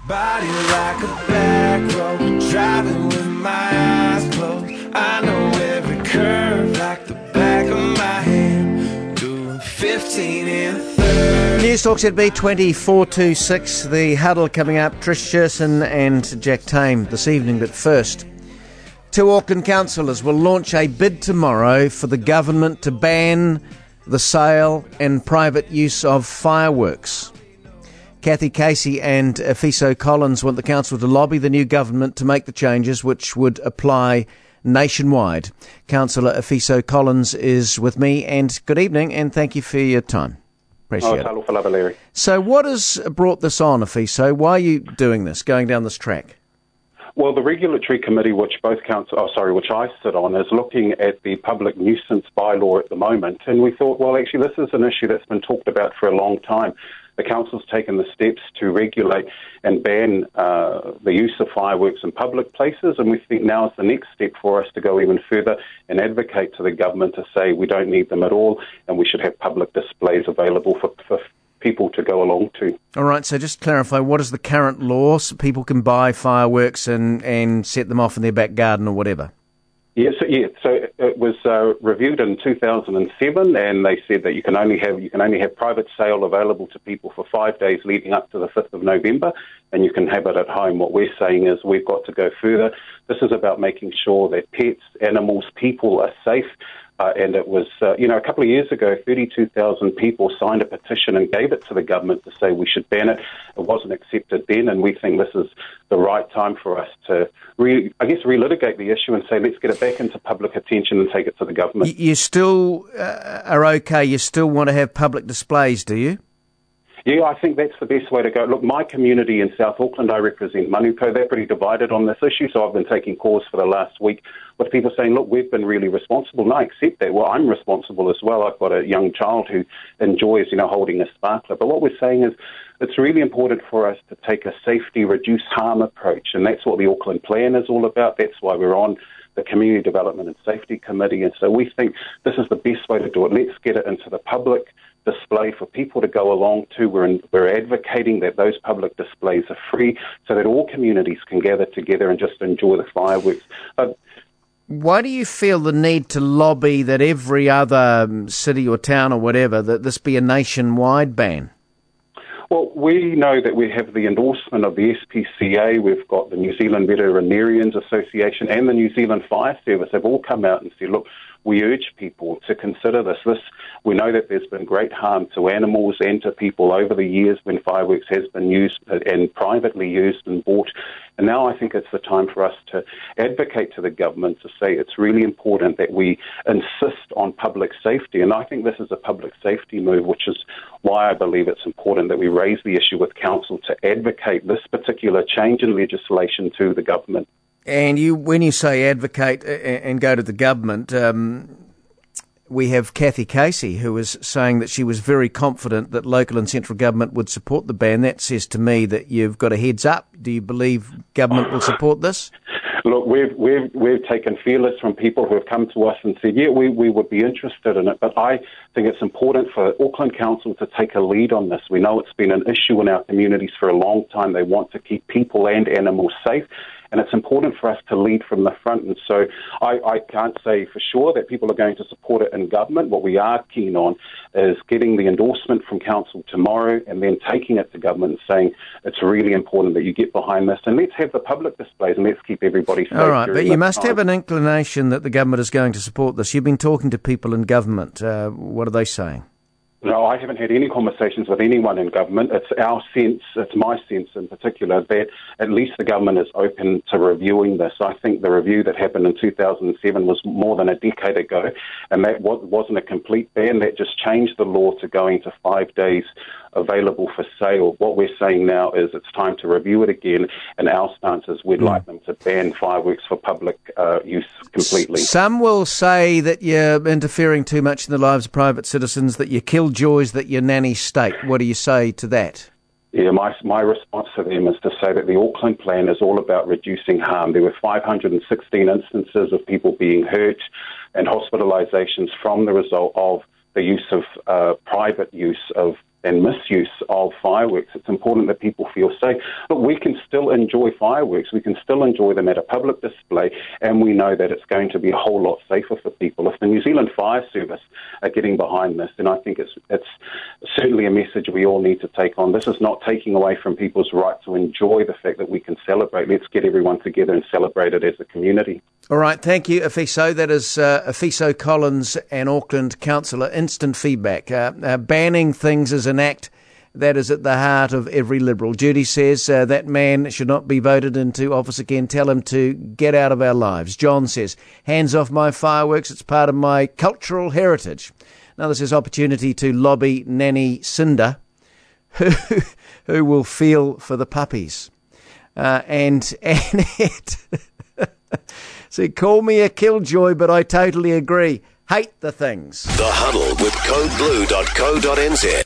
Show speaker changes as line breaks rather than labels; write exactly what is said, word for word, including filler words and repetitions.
Body like a back road, driving with my eyes closed. I know every curve like the back of my hand. Doing fifteen and thirty.
News Talk Z B twenty-four to six. The huddle coming up. Trish Cherson and Jack Tame this evening. But first, two Auckland councillors will launch a bid tomorrow for the government to ban the sale and private use of fireworks. Cathy Casey and Afiso Collins want the council to lobby the new government to make the changes which would apply nationwide. Councillor Afiso Collins is with me, and good evening, and thank you for your time. Appreciate
oh,
it.
Talofa Larry.
So what has brought this on, Afiso? Why are you doing this, going down this track?
Well, the regulatory committee, which both council, oh, sorry, which I sit on, is looking at the public nuisance bylaw at the moment, and we thought, well, actually, this is an issue that's been talked about for a long time. The council's taken the steps to regulate and ban uh, the use of fireworks in public places, and we think now is the next step for us to go even further and advocate to the government to say we don't need them at all, and we should have public displays available for, for people to go along to.
All right, so just clarify, what is the current law so people can buy fireworks and, and set them off in their back garden or whatever?
Yeah, so, yeah, so it was uh, reviewed in two thousand seven, and they said that you can only have you can only have private sale available to people for five days leading up to the fifth of November, and you can have it at home. What we're saying is we've got to go further. This is about making sure that pets, animals, people are safe. Uh, and it was, uh, you know, a couple of years ago, thirty-two thousand people signed a petition and gave it to the government to say we should ban it. It wasn't accepted then, and we think this is the right time for us to, re- I guess, relitigate the issue and say let's get it back into public attention and take it to the government.
You still uh, are okay, you still want to have public displays, do you?
Yeah, I think that's the best way to go. Look, my community in South Auckland, I represent Manuko, they're pretty divided on this issue, so I've been taking calls for the last week with people saying, look, we've been really responsible, and I accept that. Well, I'm responsible as well. I've got a young child who enjoys, you know, holding a sparkler. But what we're saying is it's really important for us to take a safety, reduce harm approach, and that's what the Auckland Plan is all about. That's why we're on the Community Development and Safety Committee, and so we think this is the best way to do it. Let's get it into the public display for people to go along to. We're, in, we're advocating that those public displays are free so that all communities can gather together and just enjoy the fireworks. Uh,
Why do you feel the need to lobby that every other city or town or whatever, that this be a nationwide ban?
Well, we know that we have the endorsement of the S P C A, we've got the New Zealand Veterinarians Association and the New Zealand Fire Service have all come out and said, look, we urge people to consider this. This we know that there's been great harm to animals and to people over the years when fireworks has been used and privately used and bought. And now I think it's the time for us to advocate to the government to say it's really important that we insist on public safety. And I think this is a public safety move, which is why I believe it's important that we raise the issue with council to advocate this particular change in legislation to the government.
And you, when you say advocate and go to the government, um, we have Cathy Casey, who was saying that she was very confident that local and central government would support the ban. That says to me that you've got a heads up. Do you believe government will support this?
Look, we've, we've, we've taken feelers from people who have come to us and said, yeah, we, we would be interested in it. But I think it's important for Auckland Council to take a lead on this. We know it's been an issue in our communities for a long time. They want to keep people and animals safe. And it's important for us to lead from the front. And so I, I can't say for sure that people are going to support it in government. What we are keen on is getting the endorsement from council tomorrow and then taking it to government and saying it's really important that you get behind this. And let's have the public displays and let's keep everybody safe.
All right, but you must
time.
have an inclination that the government is going to support this. You've been talking to people in government. Uh, what are they saying?
No, I haven't had any conversations with anyone in government. It's our sense, it's my sense in particular, that at least the government is open to reviewing this. I think the review that happened in two thousand seven was more than a decade ago, and that wasn't a complete ban. That just changed the law to going to five days available for sale. What we're saying now is it's time to review it again, and our stance is we'd mm. like them to ban fireworks for public uh, use completely.
Some will say that you're interfering too much in the lives of private citizens, that you kill joys that your nanny state. What do you say to that?
Yeah, my my response to them is to say that the Auckland Plan is all about reducing harm. There were five hundred sixteen instances of people being hurt and hospitalisations from the result of the use of uh, private use of and misuse of fireworks. It's important that people feel safe. But we can still enjoy fireworks. We can still enjoy them at a public display, and we know that it's going to be a whole lot safer for people. If the New Zealand Fire Service are getting behind this, then I think it's it's certainly a message we all need to take on. This is not taking away from people's right to enjoy the fact that we can celebrate. Let's get everyone together and celebrate it as a community.
All right, thank you, Afiso. That is uh, Afiso Collins, an Auckland councillor. Instant feedback. Uh, uh, banning things is an act that is at the heart of every Liberal. Judy says uh, that man should not be voted into office again. Tell him to get out of our lives. John says, hands off my fireworks. It's part of my cultural heritage. Another says, opportunity to lobby Nanny Cinder, who, who will feel for the puppies. Uh, and and it... So call me a killjoy, but I totally agree. Hate the things.
The Huddle with code blue dot co dot n z.